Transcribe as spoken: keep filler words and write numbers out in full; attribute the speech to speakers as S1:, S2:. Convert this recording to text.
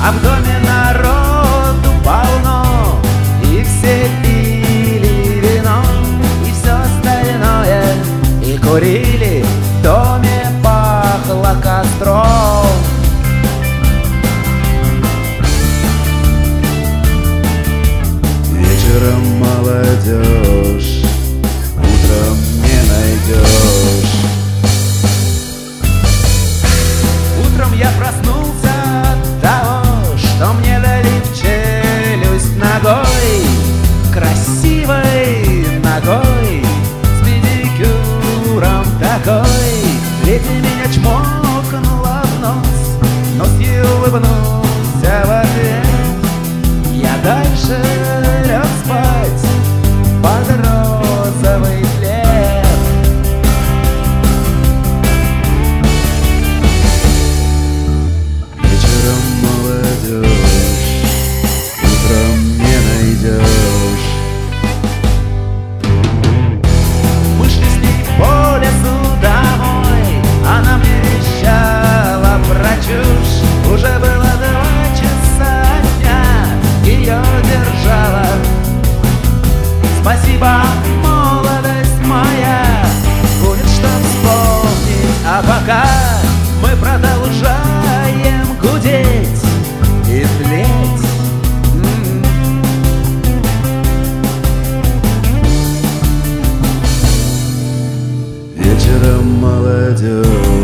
S1: А в доме народу полно, и все пили вино, и все остальное, и курили, в доме пахло костром.
S2: Вечером молодежь, утром не найдешь.
S1: Утром я проснулся от того, что мне дали в челюсть ногой, красивой ногой, с педикюром такой. Леди меня чмокнула в нос, нос ей улыбнулся в ответ. Я дальше лег спать под розовый плед.
S2: Вечером молодежь, утром не найдешь.
S1: Мы шли с ней по лесу домой, она мне вещала про чушь. Уже было два часа дня, ее держала. Спасибо, молодость моя, будет что вспомнить. А пока мы продолжаем гудеть и тлеть.
S2: Вечером молодежь,